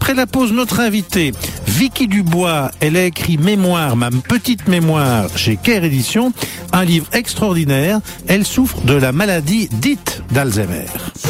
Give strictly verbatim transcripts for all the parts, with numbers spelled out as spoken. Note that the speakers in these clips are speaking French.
Après la pause, notre invitée, Vicky Dubois, elle a écrit Mémoire, ma petite mémoire, chez Care Éditions, un livre extraordinaire. Elle souffre de la maladie dite d'Alzheimer.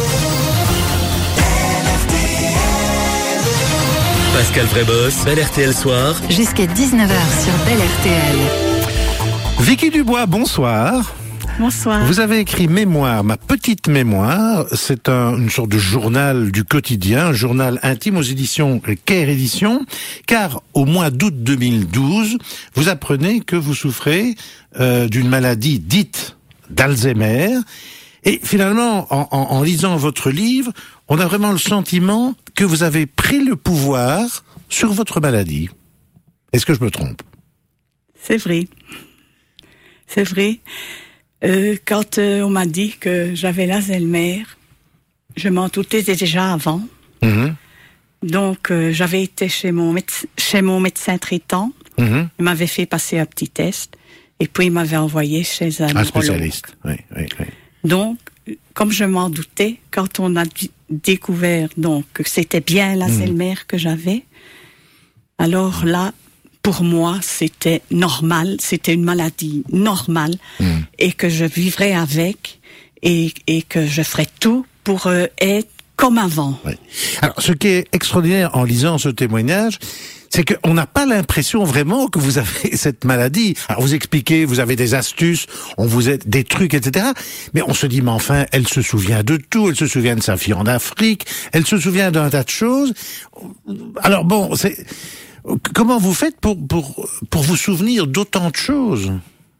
Pascal Vrébos, Bel R T L Soir. Jusqu'à dix-neuf heures sur Bel R T L. Vicky Dubois, bonsoir. Bonsoir. Vous avez écrit Mémoire, ma petite mémoire. C'est un, une sorte de journal du quotidien, un journal intime aux éditions Care Éditions, car au mois d'août deux mille douze, vous apprenez que vous souffrez euh, d'une maladie dite d'Alzheimer. Et finalement, en, en, en lisant votre livre, on a vraiment le sentiment que vous avez pris le pouvoir sur votre maladie. Est-ce que je me trompe ? C'est vrai. C'est vrai. Euh, quand euh, on m'a dit que j'avais l'Alzheimer, je m'en doutais déjà avant. Mmh. Donc, euh, j'avais été chez mon, méde- chez mon médecin traitant. Mmh. Il m'avait fait passer un petit test. Et puis, il m'avait envoyé chez un, un spécialiste. Oui, oui, oui. Donc, comme je m'en doutais, quand on a d- découvert donc, que c'était bien l'Alzheimer mmh. que j'avais, alors là, pour moi, c'était normal, c'était une maladie normale mmh. et que je vivrais avec et, et que je ferais tout pour euh, être comme avant. Oui. Alors, ce qui est extraordinaire en lisant ce témoignage, c'est qu'on n'a pas l'impression vraiment que vous avez cette maladie. Alors, vous expliquez, vous avez des astuces, on vous aide des trucs, et cetera. Mais on se dit, mais enfin, elle se souvient de tout, elle se souvient de sa fille en Afrique, elle se souvient d'un tas de choses. Alors bon, c'est... Comment vous faites pour, pour, pour vous souvenir d'autant de choses ?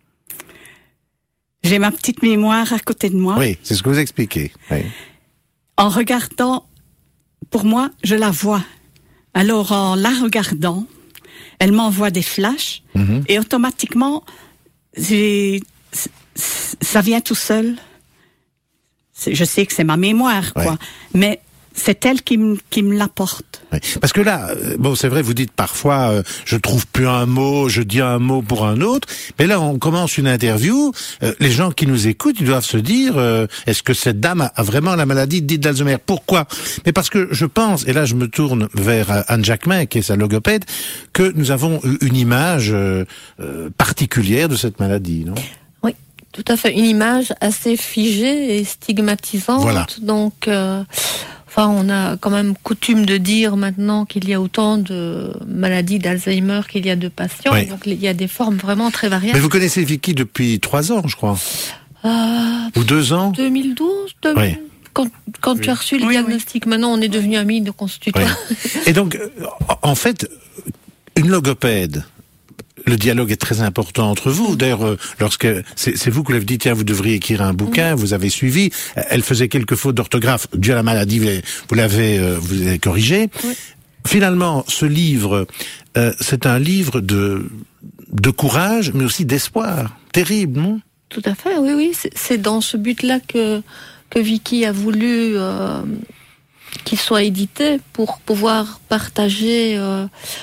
J'ai ma petite mémoire à côté de moi. Oui, c'est ce que vous expliquez. Oui. En regardant, pour moi, je la vois. Alors, en la regardant, elle m'envoie des flashs mm-hmm. et automatiquement, j'ai, ça vient tout seul. Je sais que c'est ma mémoire, quoi. Ouais. Mais c'est elle qui me, qui me l'apporte. Oui. Parce que là, bon, c'est vrai, vous dites parfois, euh, je trouve plus un mot, je dis un mot pour un autre. Mais là, on commence une interview. Euh, les gens qui nous écoutent, ils doivent se dire, euh, est-ce que cette dame a, a vraiment la maladie dite d'Alzheimer ? Pourquoi ? Mais parce que je pense, et là, je me tourne vers Anne Jacquemin, qui est sa logopède, que nous avons une image euh, euh, particulière de cette maladie, non ? Oui, tout à fait. Une image assez figée et stigmatisante. Voilà. Donc. Euh... Enfin, on a quand même coutume de dire maintenant qu'il y a autant de maladies d'Alzheimer qu'il y a de patients. Oui. Donc, il y a des formes vraiment très variables. Mais vous connaissez Vicky depuis trois ans, je crois. Euh, Ou deux ans deux mille douze deux mille... Oui. Quand, quand oui. tu as reçu le oui, diagnostic, oui. Maintenant, on est devenus amis, donc on se tutoie. Oui. Et donc, en fait, une logopède... Le dialogue est très important entre vous. D'ailleurs, lorsque c'est, c'est vous qui l'avez dit, tiens, vous devriez écrire un bouquin, vous avez suivi. Elle faisait quelques fautes d'orthographe. Dû à la maladie, vous l'avez, vous l'avez corrigé. Oui. Finalement, ce livre, euh, c'est un livre de de courage, mais aussi d'espoir. Terrible, non ? Tout à fait. Oui, oui. C'est, c'est dans ce but-là que que Vicky a voulu euh, qu'il soit édité pour pouvoir partager. Euh,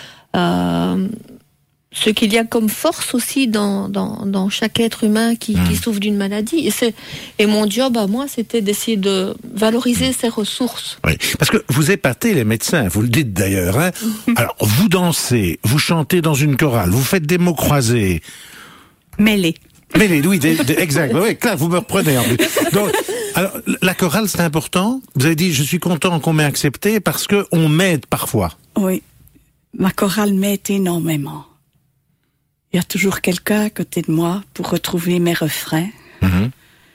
euh, ce qu'il y a comme force aussi dans, dans, dans chaque être humain qui, mmh. qui souffre d'une maladie. Et, c'est, et mon job à moi, c'était d'essayer de valoriser mmh. ces ressources. Oui, parce que vous épatez les médecins, vous le dites d'ailleurs. Hein. Alors, vous dansez, vous chantez dans une chorale, vous faites des mots croisés. Mêlés. Mêlés, oui, des, des, exact. Oui, là, vous me reprenez en plus. Donc, alors, la chorale, c'est important. Vous avez dit, je suis content qu'on m'ait accepté parce que on m'aide parfois. Oui, ma chorale m'aide énormément. Il y a toujours quelqu'un à côté de moi pour retrouver mes refrains. Mmh.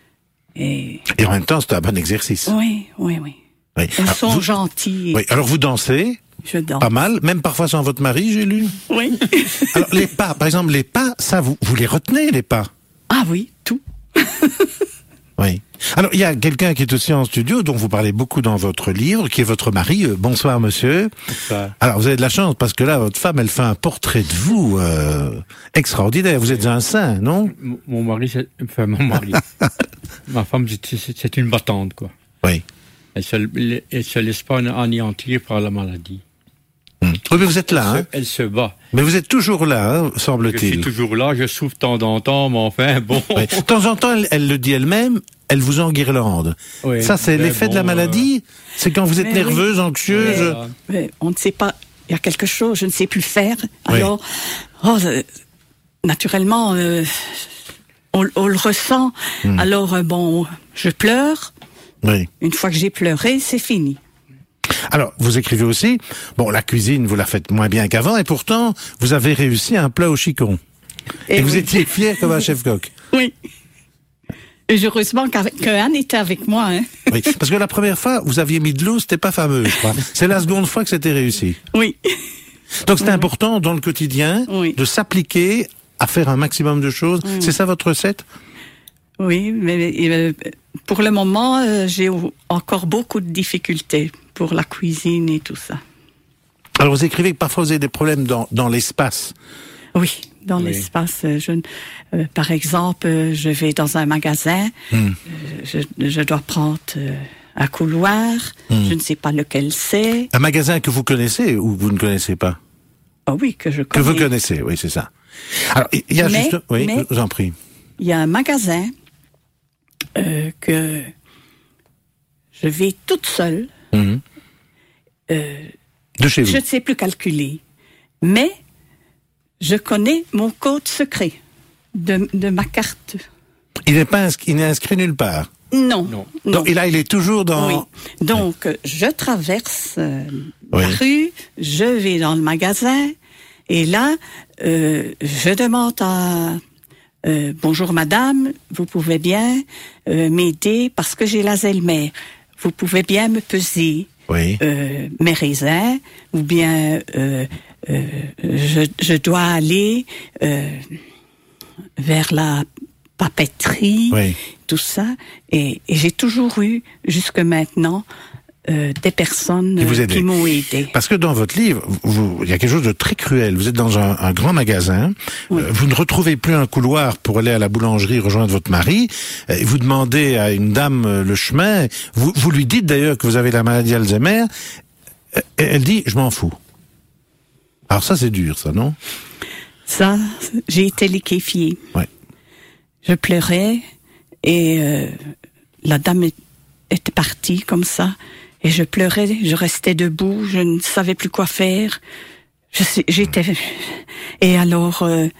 Et... Et en même temps, c'est un bon exercice. Oui, oui, oui. oui. Ils alors, sont vous... gentils. Oui. Alors vous dansez. Je danse. Pas mal, même parfois sans votre mari, j'ai lu. Oui. Alors les pas, par exemple, les pas, ça, vous, vous les retenez, les pas ? Ah oui, tout. Oui. Alors, il y a quelqu'un qui est aussi en studio, dont vous parlez beaucoup dans votre livre, qui est votre mari. Euh, bonsoir, monsieur. Bonsoir. Alors, vous avez de la chance, parce que là, votre femme, elle fait un portrait de vous euh, extraordinaire. Vous êtes un saint, non ? M- Mon mari, c'est... enfin, mon mari. Ma femme, c'est, c'est une battante, quoi. Oui. Elle se, elle se laisse pas anéantir par la maladie. Hum. Oui, mais vous êtes là, elle, hein. se, elle se bat. Mais vous êtes toujours là, hein, semble-t-il. Je suis toujours là, je souffre de temps en temps, mais enfin, bon. Oui. De temps en temps, elle, elle le dit elle-même, elle vous enguirlande. Oui, ça, c'est l'effet bon, de la maladie. Euh... C'est quand vous êtes mais nerveuse, oui. anxieuse. Mais, mais on ne sait pas, il y a quelque chose, je ne sais plus faire. Alors, oui. oh, euh, naturellement, euh, on, on le ressent. Hum. Alors, euh, bon, je pleure. Oui. Une fois que j'ai pleuré, c'est fini. Alors, vous écrivez aussi, bon, la cuisine, vous la faites moins bien qu'avant, et pourtant, vous avez réussi un plat au chicon. Et, et vous oui. étiez fier comme un chef-coq. Oui. Et heureusement qu'Anne était avec moi. Hein. Oui, parce que la première fois, vous aviez mis de l'eau, c'était pas fameux, je crois. C'est la seconde fois que c'était réussi. Oui. Donc, c'est oui. important, dans le quotidien, oui. de s'appliquer à faire un maximum de choses. Oui. C'est ça votre recette ? Oui, mais euh, pour le moment, euh, j'ai encore beaucoup de difficultés pour la cuisine et tout ça. Alors vous écrivez que parfois vous avez des problèmes dans, dans l'espace. Oui, dans oui. l'espace. Je, euh, par exemple, euh, je vais dans un magasin, mm. euh, je, je dois prendre euh, un couloir, mm. je ne sais pas lequel c'est. Un magasin que vous connaissez ou vous ne connaissez pas ? Ah oui, que je connais. Que vous connaissez, oui, c'est ça. Alors, il y a mais, juste... Oui, mais, je vous en prie. Il y a un magasin euh, que je vais toute seule. Mm. Euh, de chez vous. Je ne sais plus calculer, mais je connais mon code secret de, de ma carte. Il n'est pas inscrit, il n'est inscrit nulle part. Non, non. non. Donc, et là, il est toujours dans. Oui. Donc, oui. je traverse euh, oui. la rue, je vais dans le magasin, et là, euh, je demande à euh, bonjour madame, vous pouvez bien euh, m'aider parce que j'ai l'Alzheimer. Vous pouvez bien me peser. Oui. Euh, mes raisins, ou bien euh, euh, je, je dois aller euh, vers la papeterie, oui. tout ça. Et, et j'ai toujours eu, jusque maintenant, euh, des personnes qui, qui m'ont aidé. Parce que dans votre livre, vous, il y a quelque chose de très cruel. Vous êtes dans un, un grand magasin, oui. euh, vous ne retrouvez plus un couloir pour aller à la boulangerie rejoindre votre mari, euh, vous demandez à une dame euh, le chemin, vous, vous lui dites d'ailleurs que vous avez la maladie Alzheimer, euh, elle dit « je m'en fous ». Alors ça c'est dur, ça, non ? Ça, j'ai été liquéfiée. Ouais. Je pleurais et euh, la dame était partie comme ça. Et je pleurais, je restais debout, je ne savais plus quoi faire. Je sais, j'étais... Et alors, euh,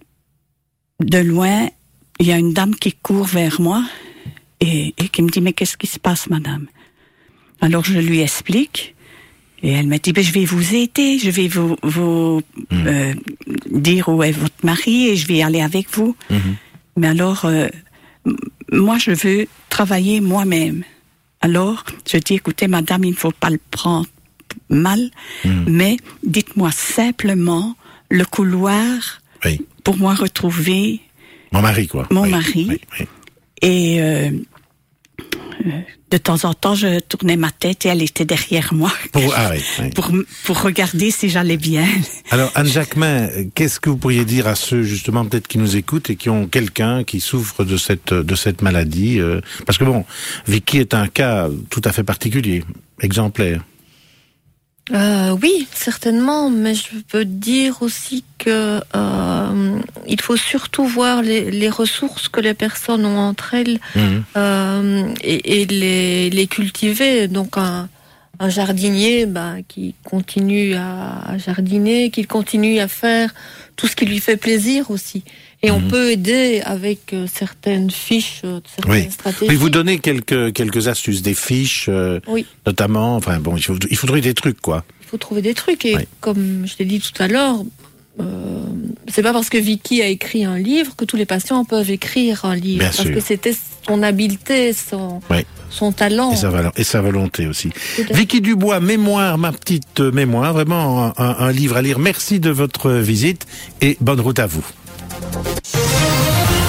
de loin, il y a une dame qui court vers moi et, et qui me dit « Mais qu'est-ce qui se passe, madame ?» Alors, je lui explique et elle m'a dit ben, « Je vais vous aider, je vais vous, vous mmh. euh, dire où est votre mari et je vais aller avec vous. Mmh. » Mais alors, euh, moi, je veux travailler moi-même. Alors, je dis, écoutez, madame, il ne faut pas le prendre mal, mmh. mais dites-moi simplement le couloir oui. pour moi retrouver... Mon mari, quoi. Mon oui. mari. Oui. Oui. Et euh, de temps en temps, je tournais ma tête et elle était derrière moi pour, ah oui, oui. pour, pour regarder si j'allais bien. Alors, Anne Jacquemin, qu'est-ce que vous pourriez dire à ceux, justement, peut-être qui nous écoutent et qui ont quelqu'un qui souffre de cette, de cette maladie euh, parce que bon, Vicky est un cas tout à fait particulier, exemplaire. Euh, oui, certainement, mais je peux dire aussi que euh, il faut surtout voir les, les ressources que les personnes ont entre elles mmh. euh, et, et les, les cultiver. Donc un, un jardinier bah, qui continue à jardiner, qui continue à faire tout ce qui lui fait plaisir aussi. Et mmh. on peut aider avec euh, certaines fiches, euh, certaines oui. stratégies. Oui, vous donnez quelques quelques astuces, des fiches, euh, oui. notamment. Enfin bon, il faut il faudrait des trucs quoi. Il faut trouver des trucs et oui. comme je l'ai dit tout à l'heure, euh, c'est pas parce que Vicky a écrit un livre que tous les patients peuvent écrire un livre. Bien parce sûr. que c'était son habileté, son oui. son talent et sa, et sa volonté aussi. Vicky Dubois, Mémoire, ma petite mémoire, vraiment un, un, un livre à lire. Merci de votre visite et bonne route à vous.